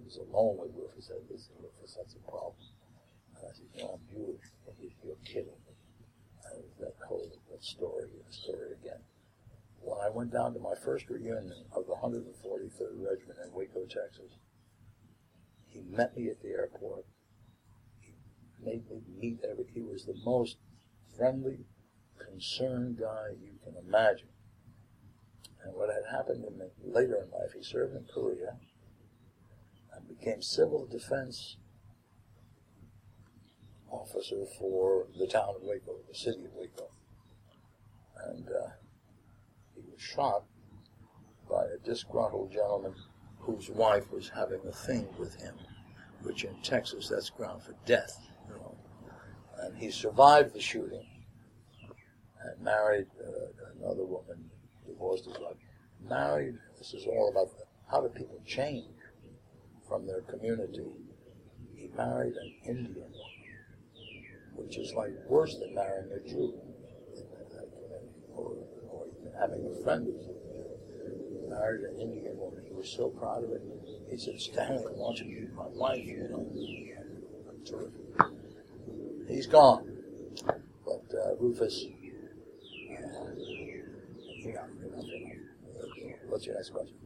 was alone with Rufus. He said, "Listen, Rufus, that's a problem." And I said, "I'm Jewish." And he said, "You're kidding me." And that story again. When I went down to my first reunion of the 143rd Regiment in Waco, Texas, he met me at the airport. He made me meet he was the most friendly, concerned guy you can imagine. And what had happened to him later in life, he served in Korea and became civil defense officer for the town of Waco, the city of Waco. And he was shot by a disgruntled gentleman whose wife was having a thing with him, which in Texas, that's ground for death, you know. And he survived the shooting and married another woman, divorced his wife. Married, this is all about how do people change from their community. He married an Indian woman, which is like worse than marrying a Jew in that community, or even having a friend who's a Jew. He married an Indian woman. He was so proud of it. He said, "Stanley, I want you to meet my wife, you know." Terrific. He's gone. But Rufus, what's your next question?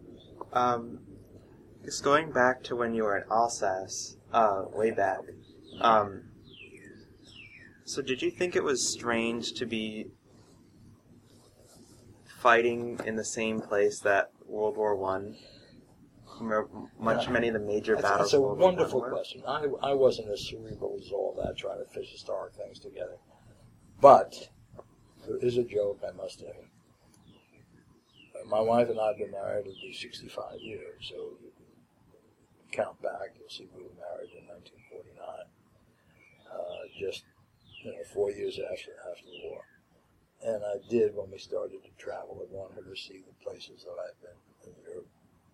Just going back to when you were in Alsace, way back. So did you think it was strange to be fighting in the same place that World War I? Many of the major battles. That's a wonderful question. I wasn't as cerebral as all that, trying to fish historic things together. But there is a joke I must tell you. My wife and I have been married it'll be 65 years, so you can count back. You'll see we were married in 1949, just 4 years after the war. And I did, when we started to travel, I wanted her to see the places that I've been in Europe.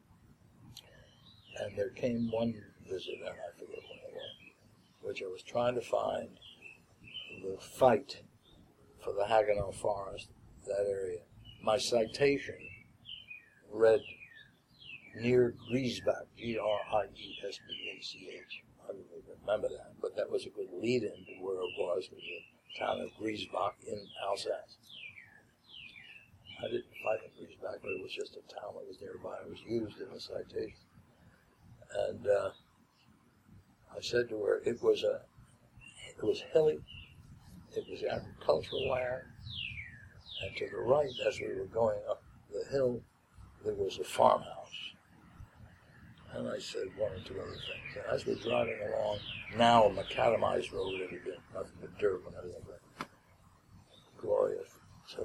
And there came one visit, and I forget when it was, which I was trying to find the fight for the Haguenau Forest, that area. My citation read near Griesbach, Griesbach. I don't even remember that, but that was a good lead-in to where it was the town of Griesbach in Alsace. I didn't fight in Griesbach, but it was just a town that was nearby. It was used in the citation. And I said to her, it was hilly, it was agricultural land, and to the right, as we were going up the hill, there was a farmhouse. And I said one or two other things. And as we're driving along, now a macadamized road, it had been nothing but dirt when everything went. Gloria said,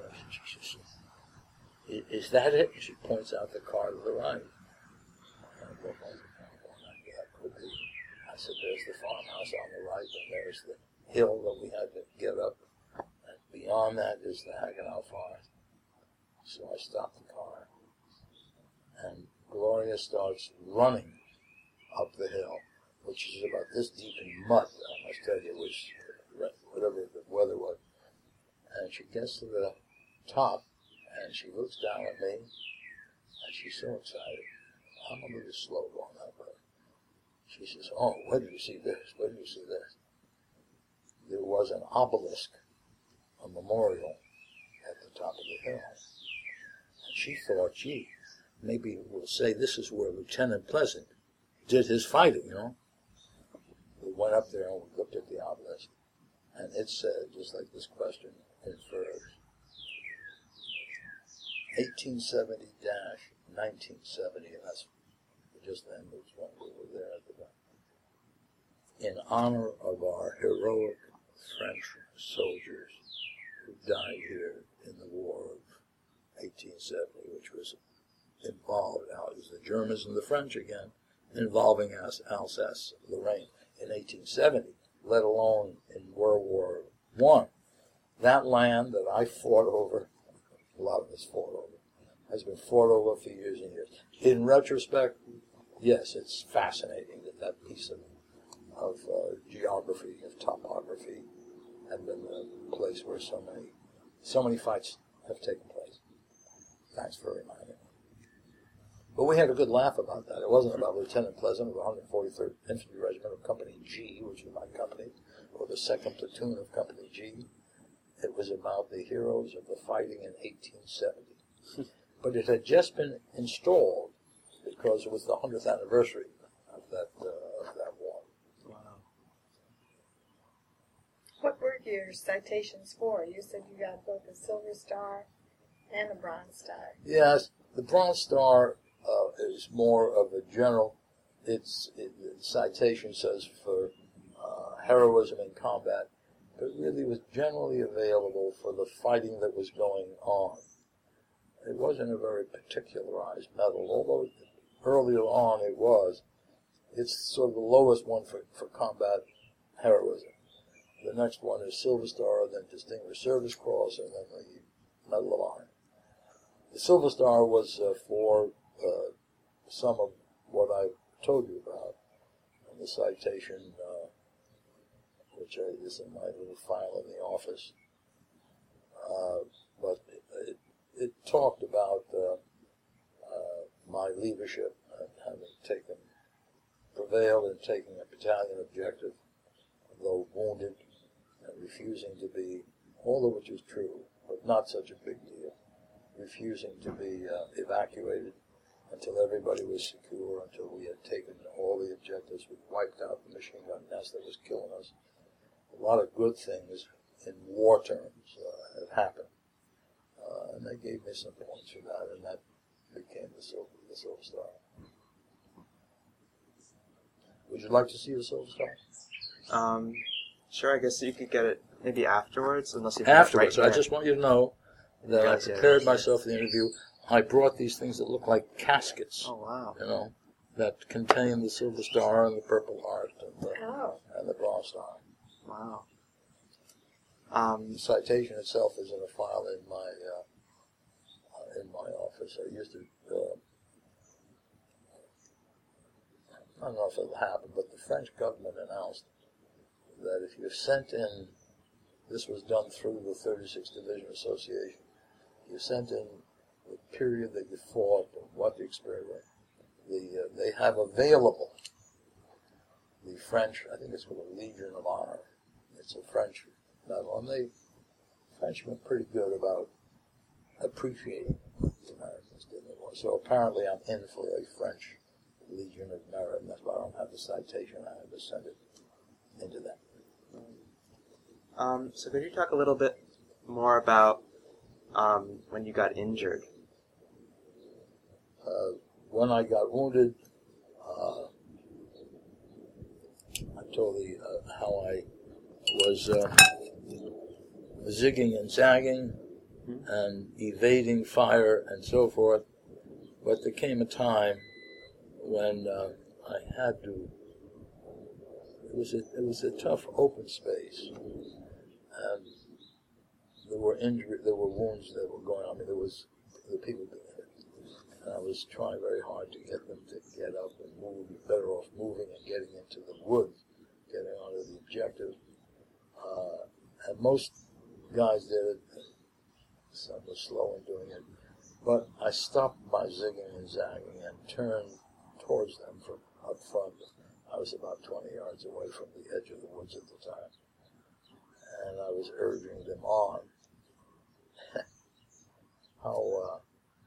"Is that it?" And she points out the car to the right. And I go, that could be. I said, "There's the farmhouse on the right, and there's the hill that we had to get up. And beyond that is the Haguenau Forest." So I stopped the car, and Gloria starts running up the hill, which is about this deep in mud. I must tell you, it was whatever the weather was. And she gets to the top, and she looks down at me, and she's so excited. I'm a little slow going up her. She says, "Oh, where did you see this? Where did you see this?" There was an obelisk, a memorial, at the top of the hill. And she thought, gee, maybe we'll say this is where Lieutenant Pleasant did his fighting, We went up there and we looked at the obelisk, and it said, just like this question infers, 1870-1970, and that's just then was when we were there at the time, in honor of our heroic French soldiers who died here in the War of 1870, which was involved, now it was the Germans and the French again, involving Alsace-Lorraine in 1870, let alone in World War I. That land that I fought over, a lot of us fought over, has been fought over for years and years. In retrospect, yes, it's fascinating that piece of geography, of topography, had been the place where so many fights have taken place. Thanks for reminding me. But we had a good laugh about that. It wasn't about Lieutenant Pleasant of the 143rd Infantry Regiment of Company G, which was my company, or the 2nd Platoon of Company G. It was about the heroes of the fighting in 1870. But it had just been installed because it was the 100th anniversary of that war. Wow. What were your citations for? You said you got both a Silver Star and a Bronze Star. Yes, the Bronze Star is more of a general. The citation says for heroism in combat, but really was generally available for the fighting that was going on. It wasn't a very particularized medal, although earlier on it was. It's sort of the lowest one for combat heroism. The next one is Silver Star, then Distinguished Service Cross, and then the Medal of Honor. The Silver Star was for some of what I told you about in the citation, which is in my little file in the office. But it talked about my leadership and having prevailed in taking a battalion objective, though wounded, and refusing to be, all of which is true, but not such a big deal, refusing to be evacuated until everybody was secure, until we had taken all the objectives. We wiped out the machine gun nest that was killing us. A lot of good things in war terms have happened. And they gave me some points for that, and that became the Silver Star. Would you like to see the Silver Star? Sure, I guess you could get it maybe afterwards, unless you Afterwards, right I just want you to know that Gotcha. I prepared myself for the interview. I brought these things that look like caskets, Oh, wow. that contain the Silver Star and the Purple Heart and the Bronze Star. Wow. The citation itself is in a file in my office. I used to. I don't know if it'll happen, but the French government announced that if you sent in, this was done through the 36th Division Association, you sent in the period that you fought and what the experience was, they have available the French, I think it's called the Legion of Honor. It's a French medal, and the French have been pretty good about appreciating what the Americans did in the war. So apparently I'm in for a French Legion of Merit, and that's why I don't have the citation. I had to send it into that. So could you talk a little bit more about when you got injured? When I got wounded, I told you how I was zigging and zagging and evading fire and so forth, but there came a time when I had to. It was a tough open space, and there were wounds that were going on. I mean, there was the people being hit, and I was trying very hard to get them to get up and move. Be better off moving and getting into the woods, getting onto the objective. And most guys did it. Some were slow in doing it, but I stopped my zigging and zagging and turned towards them from up front. I was about 20 yards away from the edge of the woods at the time, and I was urging them on. How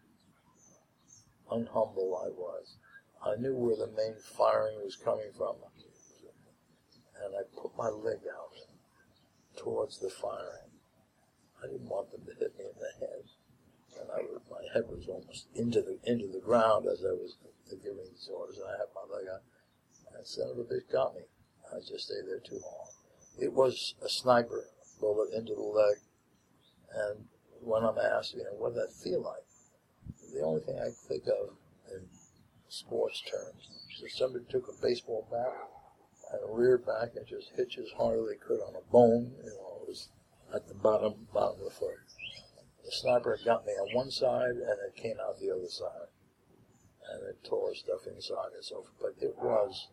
unhumble I was. I knew where the main firing was coming from, and I put my leg out towards the firing. I didn't want them to hit me in the head, and my head was almost into the ground as I was giving these orders, and I had my leg out. And son of a bitch got me. I just stayed there too long. It was a sniper bullet into the leg, and when I'm asked, what did that feel like? The only thing I can think of in sports terms is somebody took a baseball bat and reared back and just hit as hard as they could on a bone. It was at the bottom of the foot. The sniper got me on one side, and it came out the other side, and it tore stuff inside and so forth. But it was,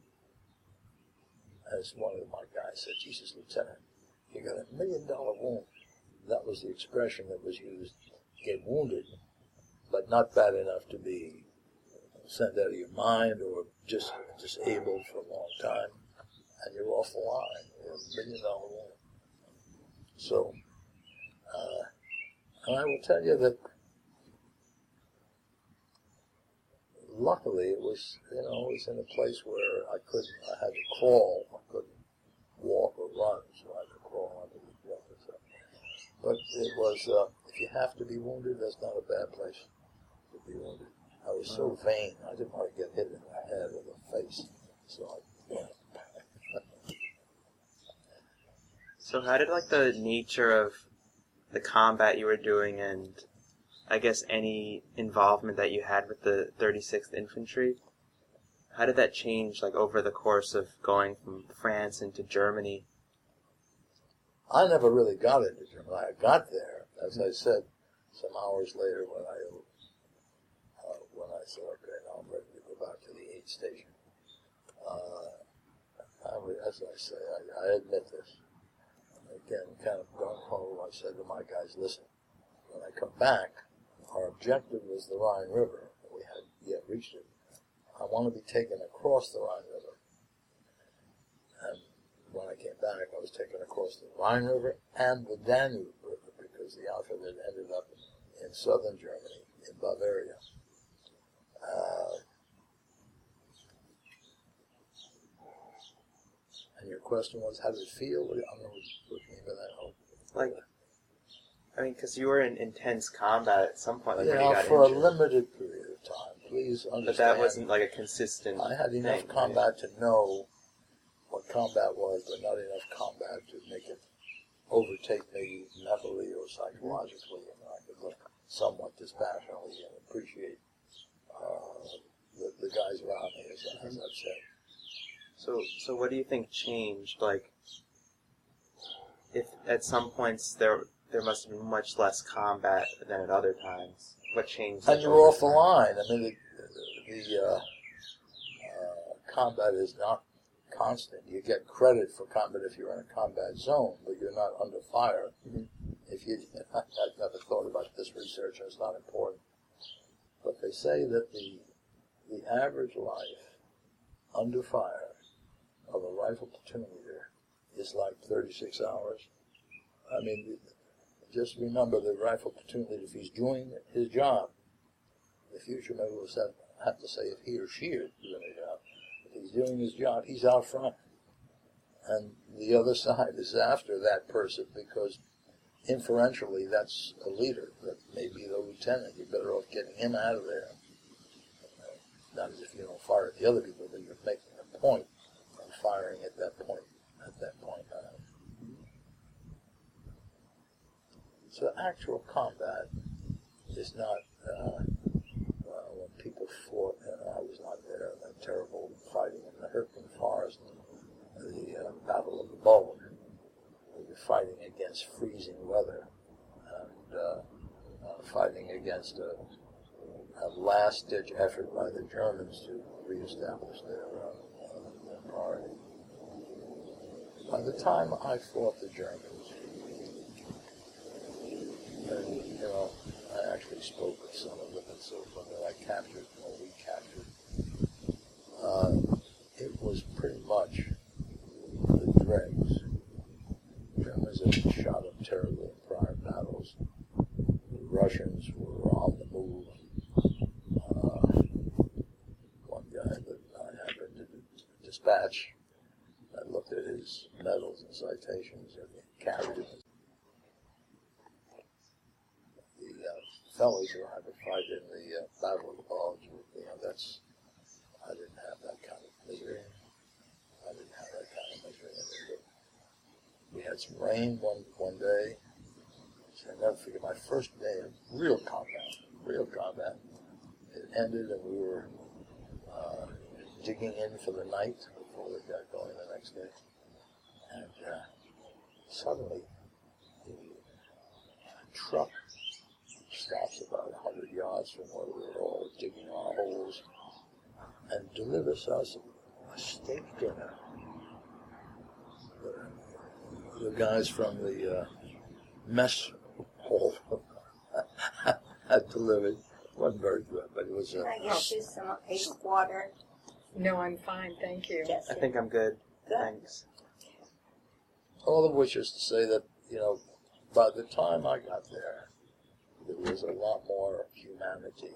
as one of my guys said, "Jesus, Lieutenant, you got $1 million wound." That was the expression that was used. Get wounded, but not bad enough to be sent out of your mind or just disabled for a long time, and you're off the line. You're $1 million woman. So, and I will tell you that luckily it was, it was in a place where I had to crawl. I couldn't walk or run, so I had to crawl under the roof or something. But it was, if you have to be wounded, that's not a bad place to be wounded. I was so vain, I didn't want to get hit in the head or the face. So So how did the nature of the combat you were doing and I guess any involvement that you had with the 36th Infantry, how did that change over the course of going from France into Germany? I never really got into Germany. I got there, as I said, some hours later when I said, okay, now I'm ready to go back to the aid station. As I say, I admit this. Again, kind of gone home, I said to my guys, listen, when I come back, our objective was the Rhine River. We hadn't yet reached it. I want to be taken across the Rhine River. And when I came back, I was taken across the Rhine River and the Danube River because the outfit had ended up in southern Germany, in Bavaria. And your question was, how did it feel? I don't know what you mean by that. Because you were in intense combat at some point, when you got for injured. a limited period of time. Please understand. But that wasn't a consistent I had enough thing, combat to know what combat was, but not enough combat to make it overtake me mentally or psychologically. And I could look somewhat dispassionately and appreciate the guys around me, as I've said. So what do you think changed? If at some points there must have been much less combat than at other times. What changed? And you're off the line. I mean, the combat is not constant. You get credit for combat if you're in a combat zone, but you're not under fire. Mm-hmm. I've never thought about this research, and it's not important. But they say that the average life under fire of a rifle platoon leader is 36 hours. I mean, just remember the rifle platoon leader, if he's doing his job, the future member will have to say if he or she is doing his job. If he's doing his job, he's out front. And the other side is after that person because inferentially that's a leader. That may be the lieutenant. You're better off getting him out of there. Not as if you don't fire at the other people, but you're making a point of firing at that point. So actual combat is not, when people fought, I was not there, that terrible fighting in the Hürtgen Forest, the Battle of the Bulge. We were fighting against freezing weather and fighting against a last-ditch effort by the Germans to reestablish their priority. By the time I fought the Germans, and, I actually spoke with some of them and so forth that I captured, or we captured. It was pretty much the dregs. Germans had been shot up terribly in prior battles. The Russians were on the move. One guy that I happened to dispatch, I looked at his medals and citations and carried him. The fellows who had to fight in the Battle of the Bulge, I didn't have that kind of misery. We had some rain one day. I'll never forget my first day of real combat. It ended and we were digging in for the night before we got going the next day. And suddenly, the truck stops about 100 yards from where we were all digging our holes and delivers us a steak dinner. The guys from the mess hall had delivered. wasn't very good, but it was Can I get you some water? No, I'm fine, thank you. Yes. I think I'm good. Good. Thanks. all of which is to say that, by the time I got there was a lot more humanity.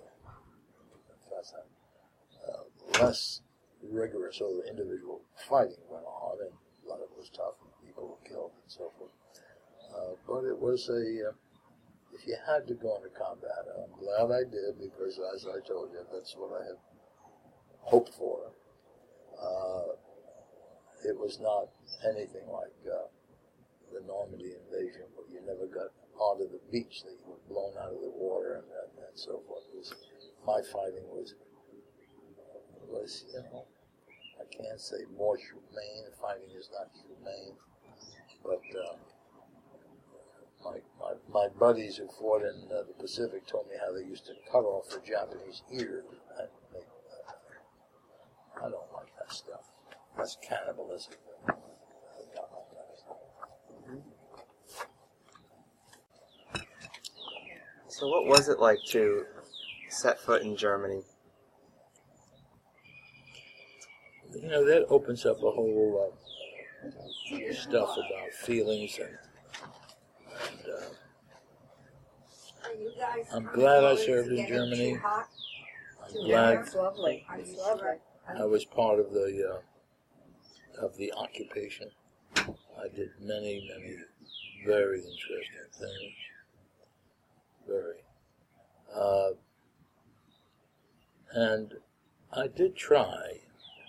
Less rigorous or individual fighting went on, and a lot of it was tough, and people were killed and so forth. But it was if you had to go into combat, and I'm glad I did, because as I told you, that's what I had hoped for. It was not anything like the Normandy invasion, where you never got onto the beach, that you were blown out of the water and so forth. My fighting was, I can't say more humane. Fighting is not humane, but my buddies who fought in the Pacific told me how they used to cut off the Japanese ears. I don't like that stuff. That's cannibalism. I don't like that stuff. So what was it like to set foot in Germany? That opens up a whole stuff about feelings, and I'm glad I served in Germany. I'm glad It's lovely. It's lovely. I was part of the occupation. I did many, many very interesting things. Very. And I did try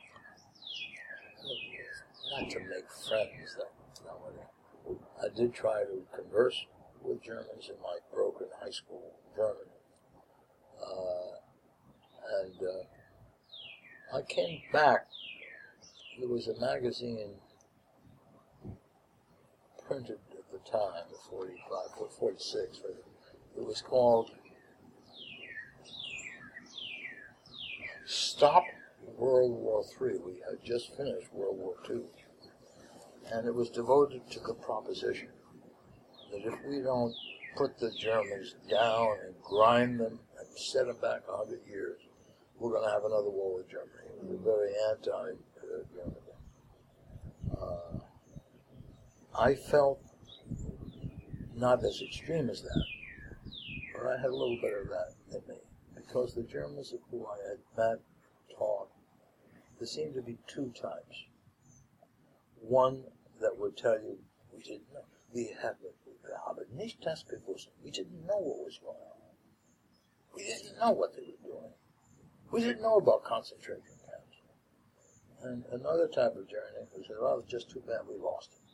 not to make friends, I did try to converse with Germans in my broken high school German. And I came back. There was a magazine printed at the time, 45 or 46. It was called Stop World War III. We had just finished World War II. And it was devoted to the proposition that if we don't put the Germans down and grind them and set them back 100 years, we're going to have another war with Germany. It was very anti-German. I felt not as extreme as that, but I had a little bit of that in me, because the Germans who I had met, taught, there seemed to be two types. One that would tell you, we didn't know. We haben nicht das gewusst. We didn't know what was going on. We didn't know what they were doing. We didn't know about concentration camps. And another type of journey who said, well, it's just too bad we lost it.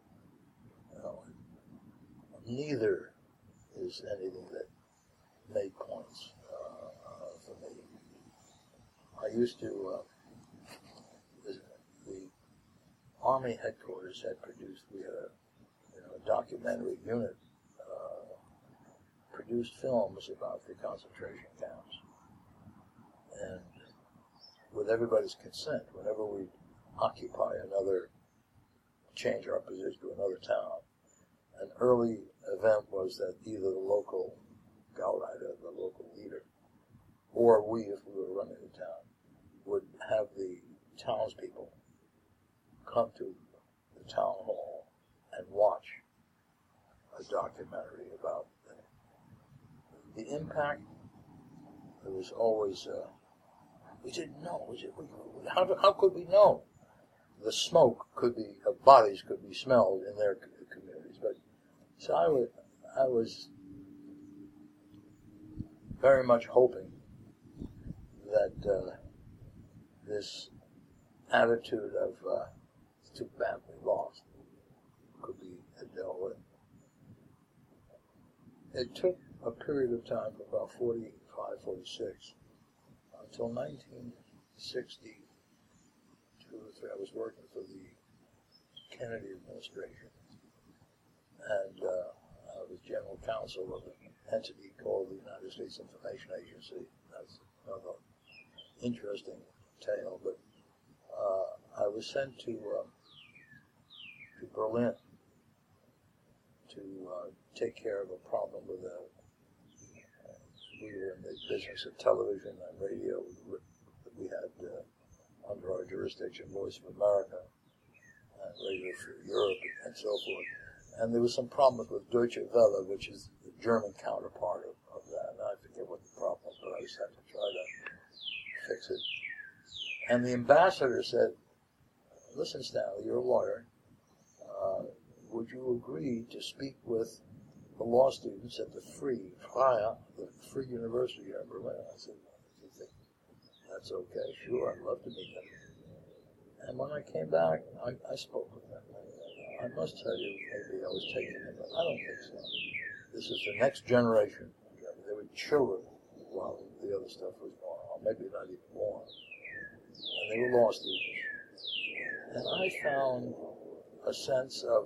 Neither is anything that made points for me. I used to, the Army headquarters had produced, we had a documentary unit, produced films about the concentration camps. And with everybody's consent, whenever we occupy change our position to another town, an early event was that either the local Gauleiter, the local leader, or we, if we were running the town, would have the townspeople come to the town hall and watch a documentary about the impact. There was always, we didn't know. How could we know? The smoke bodies could be smelled in their communities. But so I was very much hoping that this attitude of it's too bad we lost could be dealt with. It took a period of time, for about 45, 46, until 1962 or 3. I was working for the Kennedy administration, and I was general counsel of an entity called the United States Information Agency. That's another interesting tale, but I was sent to Berlin to take care of a problem with we were in the business of television and radio. We had under our jurisdiction Voice of America and Radio Free Europe and so forth. And there was some problems with Deutsche Welle, which is the German counterpart of that. And I forget what the problem was, but I just had to try to fix it. And the ambassador said, "Listen, Stanley, you're a lawyer. Would you agree to speak with the law students at the Free University here in Berlin?" I said, "Do you think that's okay?" "Sure, I'd love to meet them." And when I came back, I spoke with them. I must tell you, maybe I was taking it, but I don't think so. This is the next generation. They were children while the other stuff was going on, maybe not even born. And they were law students. And I found a sense of,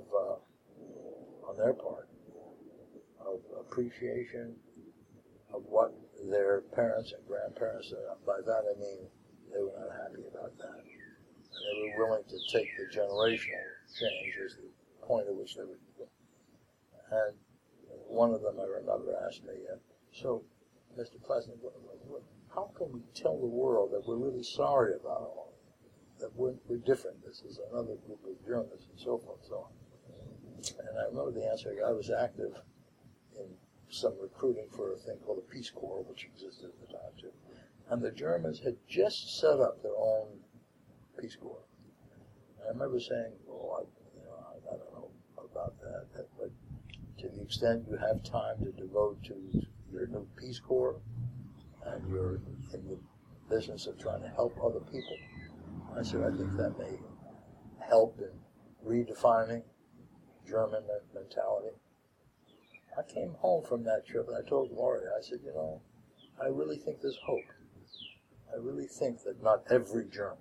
on their part, of appreciation of what their parents and grandparents said. By that I mean they were not happy about that. They were willing to take the generational change as the point at which they would do it. And one of them, I remember, asked me, "So, Mr. Pleasant, how can we tell the world that we're really sorry about all that we're different? This is another group of Germans," and so forth and so on. And I remember the answer. I was active in some recruiting for a thing called the Peace Corps, which existed at the time too. And the Germans had just set up their own Peace Corps. And I remember saying, "Well, I don't know about that, but to the extent you have time to devote to your new Peace Corps, and you're in the business of trying to help other people," I said, "I think that may help in redefining German mentality." I came home from that trip and I told Gloria, I said, I really think there's hope. I really think that not every German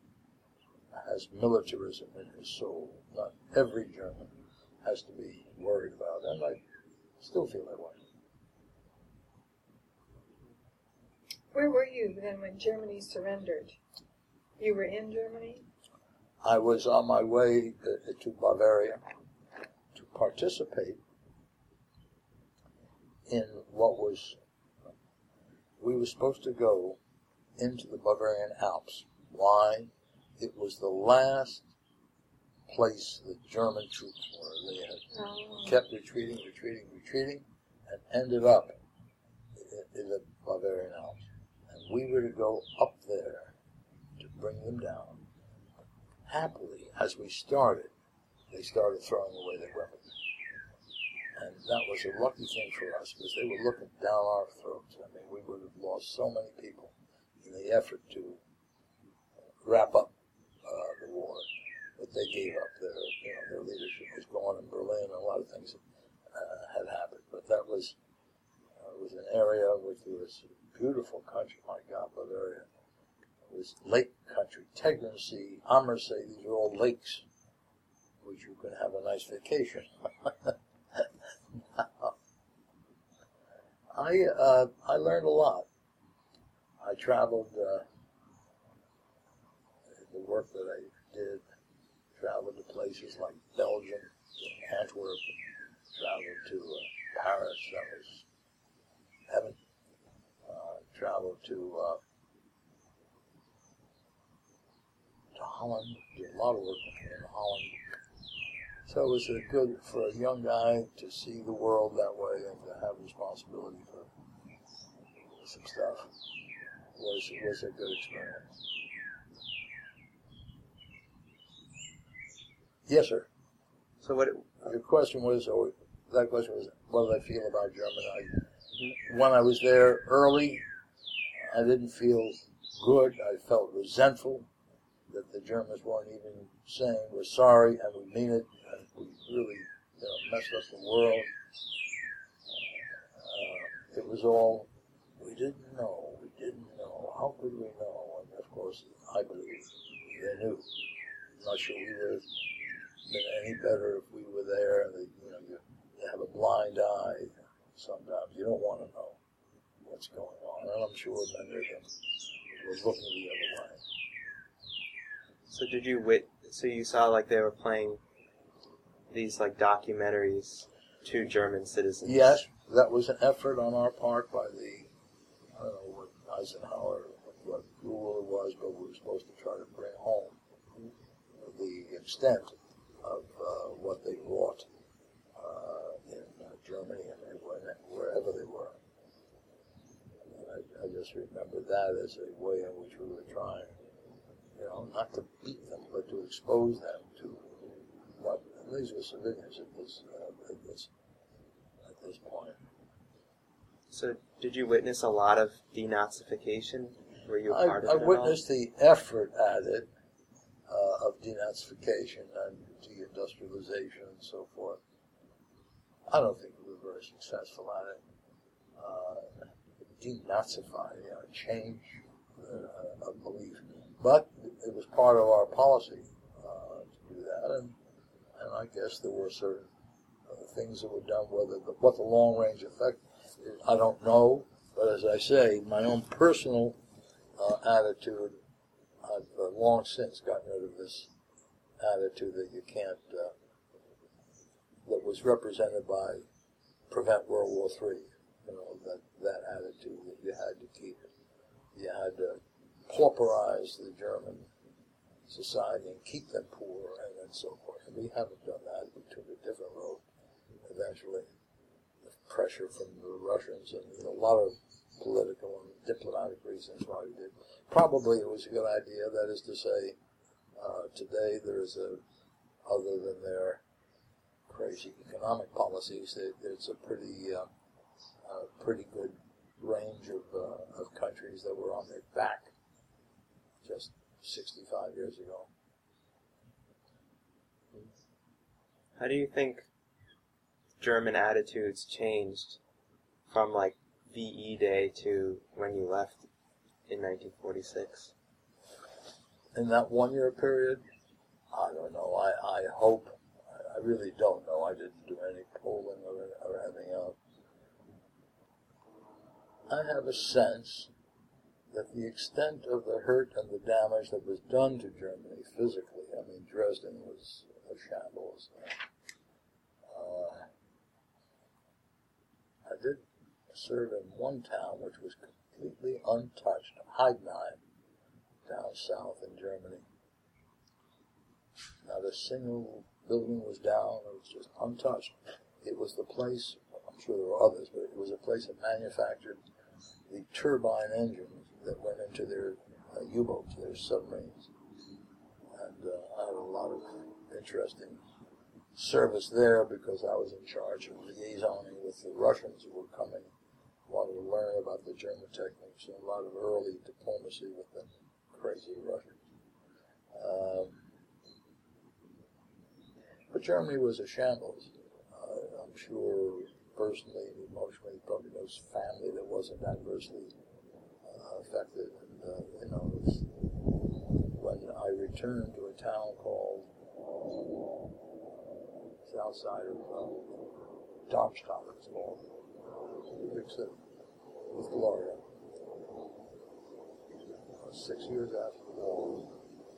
has militarism in his soul. Not every German has to be worried about it. And I still feel that way. Where were you then when Germany surrendered? You were in Germany? I was on my way to Bavaria to participate in what was, we were supposed to go into the Bavarian Alps. Why? It was the last place the German troops were. They had kept retreating, and ended up in the Bavarian Alps. And we were to go up there to bring them down. Happily, as we started, they started throwing away their weapons. And that was a lucky thing for us, because they were looking down our throats. I mean, we would have lost so many people in the effort to wrap up the war. But they gave up. Their leadership was gone in Berlin, and a lot of things had happened. But that was an area which was a beautiful country. My God, Bavaria. It was lake country. Tegernsee, Ammersee, these are all lakes which you can have a nice vacation. I learned a lot. I traveled, the work that I did, traveled to places like Belgium, Antwerp, traveled to Paris, that was heaven. Traveled to Holland, did a lot of work in Holland. So it was good for a young guy to see the world that way and to have responsibility for some stuff. It was a good experience. Yes, sir. So what? Your question was, what did I feel about Germany? When I was there early, I didn't feel good. I felt resentful that the Germans weren't even saying we're sorry and we mean it, and we really messed up the world. It was all, we didn't know. How could we know? And of course, I believe they knew. I'm not sure we would have been any better if we were there. You have a blind eye sometimes. You don't want to know what's going on. And I'm sure many of them were looking the other way. So so you saw like they were playing these like documentaries to German citizens? Yes, that was an effort on our part by the I don't know what Eisenhower, what rule it was, but we were supposed to try to bring home the extent of what they wrought in Germany and wherever they were. And I just remember that as a way in which we were trying, not to beat them, but to expose them to what, and these were civilians at this point. So, did you witness a lot of denazification? Were you a part of it I at all? witnessed the effort at it of denazification and deindustrialization and so forth. I don't think we were very successful at it. Denazify, change of belief. But it was part of our policy to do that, and I guess there were certain things that were done. What the long-range effect is, I don't know. But as I say, my own personal attitude, I've long since gotten rid of this attitude that you can't, that was represented by Prevent World War III. That attitude that you had to keep. You had to pauperize the German society and keep them poor and so forth. And we haven't done that. We took a different road eventually. The pressure from the Russians and a lot of political and diplomatic reasons why we did. Probably it was a good idea. That is to say, today there's other than their crazy economic policies, there's a pretty good range of countries that were on their back just 65 years ago. How do you think German attitudes changed from like VE Day to when you left in 1946? In that 1 year period, I don't know. I hope. I really don't know. I didn't do any polling or anything else. I have a sense that the extent of the hurt and the damage that was done to Germany physically, Dresden was a shambles. I did serve in one town which was completely untouched, Heidenheim, down south in Germany. Not a single building was down. It was just untouched. It was the place, I'm sure there were others, but it was a place that manufactured the turbine engines that went into their U-boats, their submarines. And I had a lot of interesting service there because I was in charge of liaisoning with the Russians who were coming, wanted to learn about the German techniques, and a lot of early diplomacy with the crazy Russians. But Germany was a shambles. I'm sure personally, emotionally, probably knows family that wasn't adversely affected. And, when I returned to a town called, it's outside of Darmstadt, it's called, big city, with Gloria. 6 years after the war,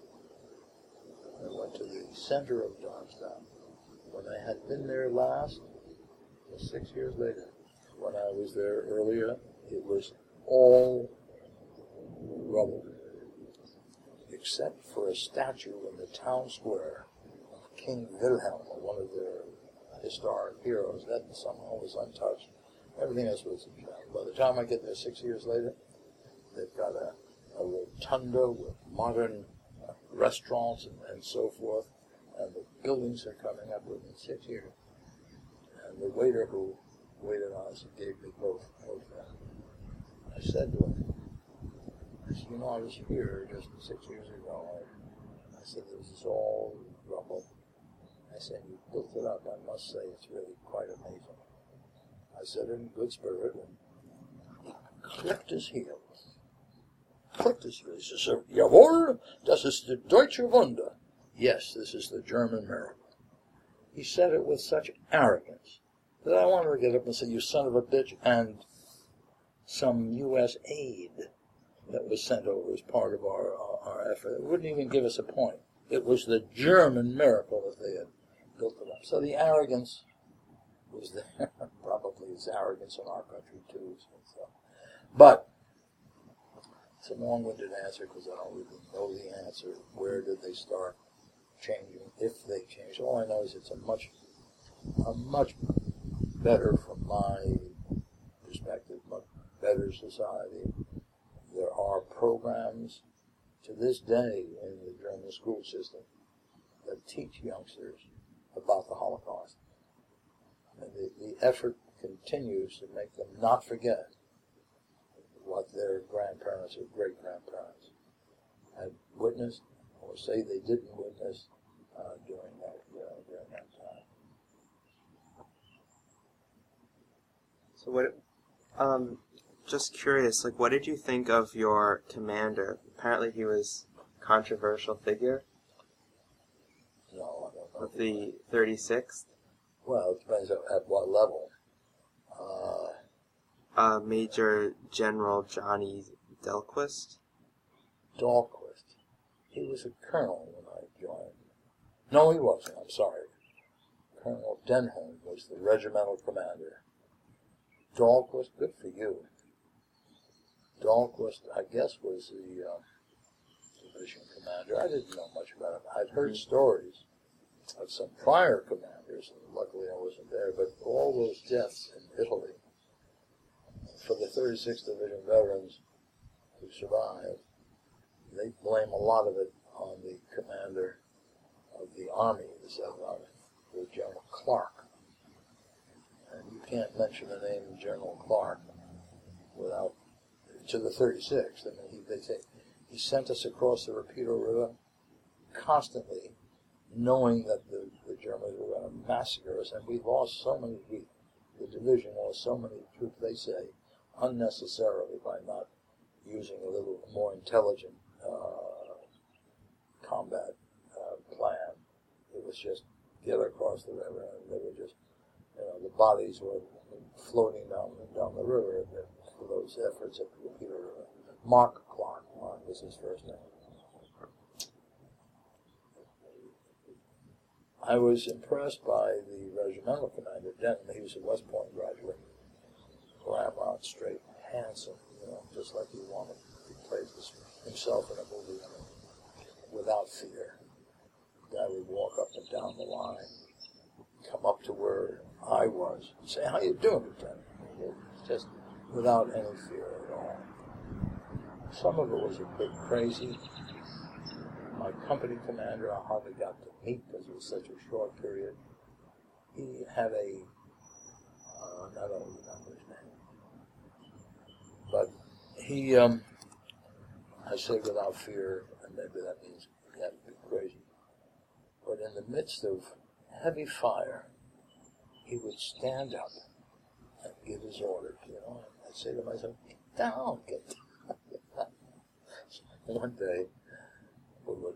I went to the center of Darmstadt. When I had been there last, 6 years later. When I was there earlier, it was all rubble, except for a statue in the town square of King Wilhelm, one of their historic heroes. That somehow was untouched. Everything else was in shambles. By the time I get there 6 years later, they've got a rotunda with modern restaurants and so forth, and the buildings are coming up within 6 years. And the waiter who waited on us gave me both. I said to him, I was here just 6 years ago. I said, this is all rubble. I said, you built it up. I must say it's really quite amazing. I said it in good spirit, and he clicked his heels. He said, Jawohl, das ist der deutsche Wunder. Yes, this is the German miracle. He said it with such arrogance that I wanted to get up and say, you son of a bitch, and some U.S. aid that was sent over as part of our effort. It wouldn't even give us a point. It was the German miracle that they had built it up. So the arrogance was there. Probably it's arrogance in our country, too. So. But It's a long-winded answer because I don't really know the answer. Where did they start changing, if they changed? All I know is it's a much better, from my perspective, much better society. There are programs to this day in the German school system that teach youngsters about the Holocaust. And the effort continues to make them not forget what their grandparents or great-grandparents had witnessed, or say they didn't witness during that time. So what? Just curious, like, what did you think of your commander? Apparently, he was a controversial figure No, I don't know. of the 36th. Well, it depends at what level. Major General Johnny Dahlquist. Dahlquist. He was a colonel when I joined. No, he wasn't. I'm sorry. Colonel Denholm was the regimental commander. Dahlquist, good for you. Dahlquist, I guess, was the division commander. I didn't know much about him. I'd heard stories of some prior commanders, and luckily I wasn't there, but all those deaths in Italy for the 36th Division veterans who survived, they blame a lot of it on the commander of the Army, the Southern Army, was General Clark. And you can't mention the name of General Clark without, to the 36th. I mean, they say he sent us across the Rapido River constantly, knowing that the Germans were going to massacre us, and we lost so many, the division lost so many troops, they say, unnecessarily by not using a little more intelligent combat plan. It was just get across the river, and they were just, the bodies were floating down the river for those efforts at the Rapido River. Mark Clark was his first name. I was impressed by the regimental commander, Denton. He was a West Point graduate. Ramrod, straight, handsome, just like he wanted. He played himself in a movie, without fear. The guy would walk up and down the line, come up to where I was, and say, "How you doing, Lieutenant?" Just without any fear at all. Some of it was a bit crazy. My company commander, I hardly got to meet because it was such a short period. He had I don't remember his name, but he, I say without fear, and maybe that means he had to be crazy. But in the midst of heavy fire, he would stand up and give his orders, I'd say to myself, "Get down, get down." One day, we were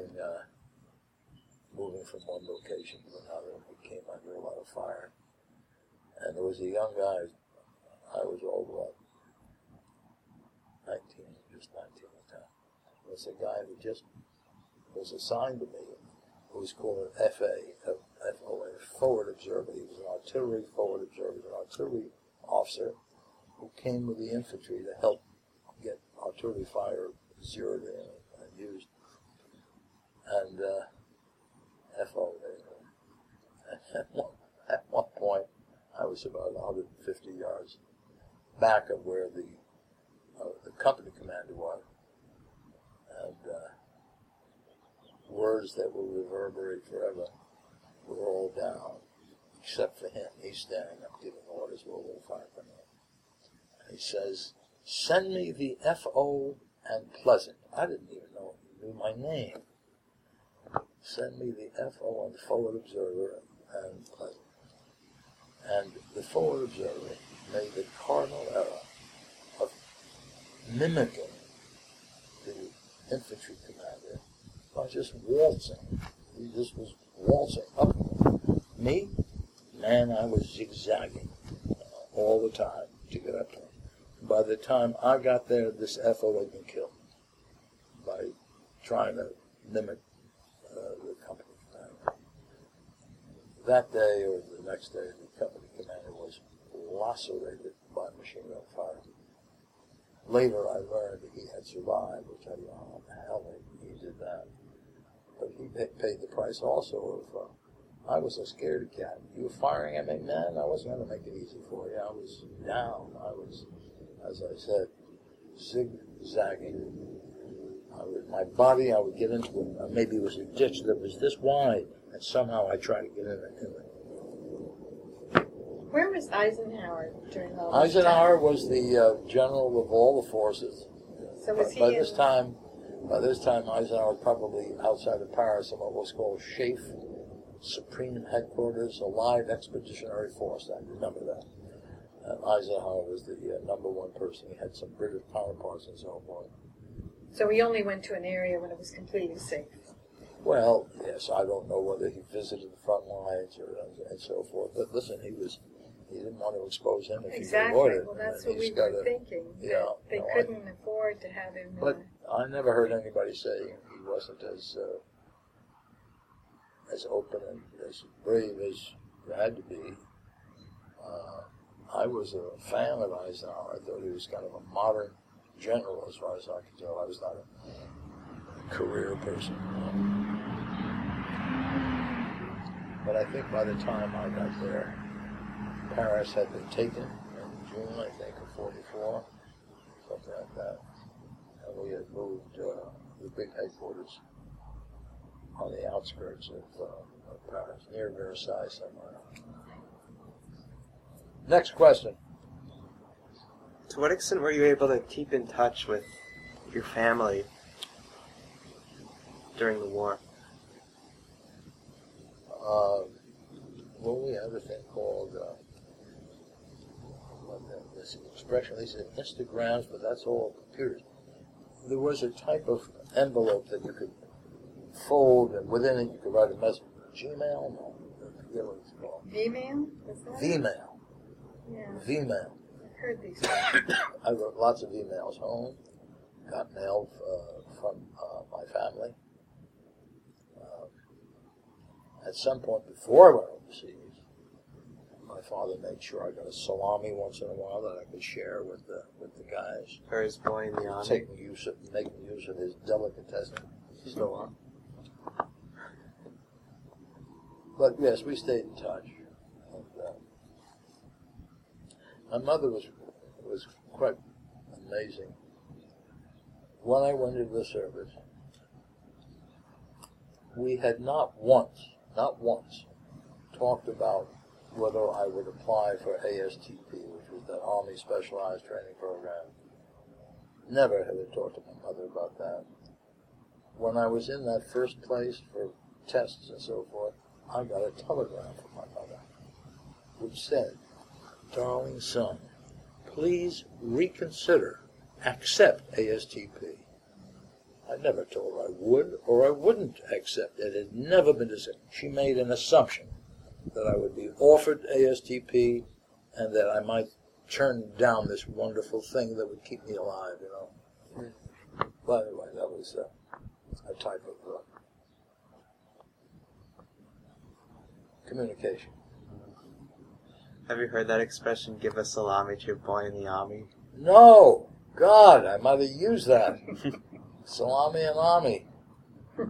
moving from one location to another, and we came under a lot of fire. And there was a young guy, I was over 19, just 19 at the time. There was a guy who just was assigned to me, who was called an FO, a forward observer. He was an artillery forward observer, an artillery officer who came with the infantry to help get artillery fire zeroed in and used. And FO, at one point, I was about 150 yards back of where the company commander was, and words that will reverberate forever were all down, except for him. He's standing up giving orders, we'll fire from him. And he says, "Send me the FO and Pleasant." I didn't even know he knew my name. Send me the FO and Forward Observer and Pleasant. And the Forward Observer made the cardinal error of mimicking the infantry commander by just waltzing. He just was waltzing up. Me, man, I was zigzagging all the time to get up there. By the time I got there, this FO had been killed by trying to mimic the company commander. That day or the next day, the company commander was lacerated by machine gun fire. later I learned that he had survived, which I don't know how the hell he did that. But he paid the price also of, I was a scaredy cat. You were firing at me, man, I wasn't going to make it easy for you. I was down. I was, as I said, zigzagging. My body, I would get into it. Maybe it was a ditch that was this wide, and somehow I tried to get in it. Where was Eisenhower during all this Eisenhower was the general of all the forces. So was he By this time, Eisenhower was probably outside of Paris in what was called SHAEF, Supreme Headquarters, Allied Expeditionary Force. I remember that. And Eisenhower was the number one person. He had some British counterparts and so forth. So he only went to an area when it was completely safe. Well, yes, I don't know whether he visited the front lines and so forth. But listen, he didn't want to expose him if he could avoid it. Well, that's what we were thinking. Yeah, they couldn't afford to have him. But I never heard anybody say he wasn't as open and as brave as you had to be. I was a fan of Eisenhower. I thought he was kind of a modern general, as far as I could tell. I was not a career person. But I think by the time I got there, Paris had been taken in June, I think, of 44, something like that. And we had moved the big headquarters on the outskirts of Paris, near Versailles somewhere. Next question. To what extent were you able to keep in touch with your family during the war? Well, we had a thing called, this expression, they said Instagrams, but that's all computers. There was a type of envelope that you could fold, and within it you could write a message. Gmail? No, I forget what it's called. Vmail? Was that? Vmail. Yeah. Vmail. I've heard these things. I wrote lots of emails home, got mail from my family. At some point before I went overseas, my father made sure I got a salami once in a while that I could share with the guys. For his boy in the army? Making use of his delicatessen store. But yes, we stayed in touch. And, my mother was quite amazing. When I went into the service, we had not once, talked about whether I would apply for ASTP, which was that Army Specialized Training Program. Never had I talked to my mother about that. When I was in that first place for tests and so forth, I got a telegram from my mother, which said, "Darling son, please reconsider, accept ASTP." I never told her I would or I wouldn't accept it. It had never been decided. She made an assumption that I would be offered ASTP and that I might turn down this wonderful thing that would keep me alive, you know. But anyway, that was a type of communication. Have you heard that expression, give a salami to your boy in the army? No! God, I might have used that. Salami and Ami. I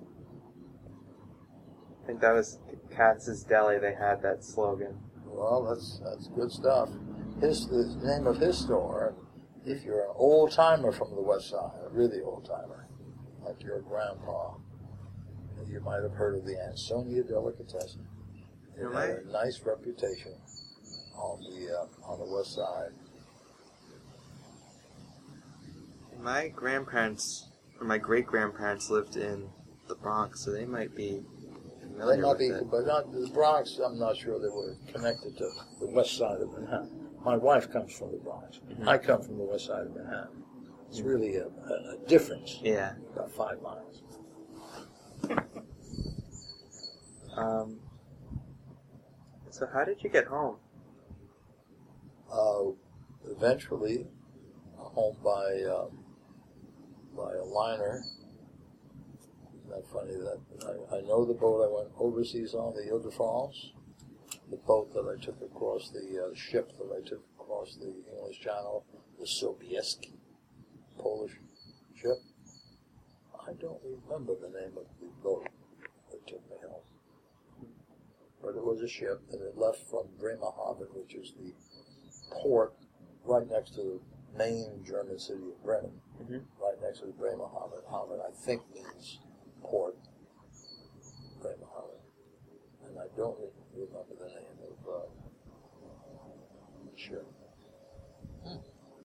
think that was Katz's Deli, they had that slogan. Well, that's good stuff. The name of his store, if you're an old-timer from the West Side, a really old-timer, like your grandpa, you might have heard of the Ansonia Delicatessen. It had a nice reputation on the West Side. My grandparents, or my great-grandparents lived in the Bronx, so they might be familiar They might with be, it. but not the Bronx. I'm not sure they were connected to the West Side of Manhattan. My wife comes from the Bronx. Mm-hmm. I come from the West Side of Manhattan. It's really a difference. Yeah. About 5 miles. So how did you get home? Eventually, home by a liner. Isn't that funny that I know the boat I went overseas on, the Ile-de-France, the boat that I took across the ship that I took across the English Channel, the Sobieski. Polish ship. I don't remember the name of the boat that took me home. But it was a ship that had left from Bremerhaven, which is the port right next to the main German city of Bremen, right next to the Bremerhaven. Haven, I think, means port, Bremerhaven. And I don't remember the name of the ship.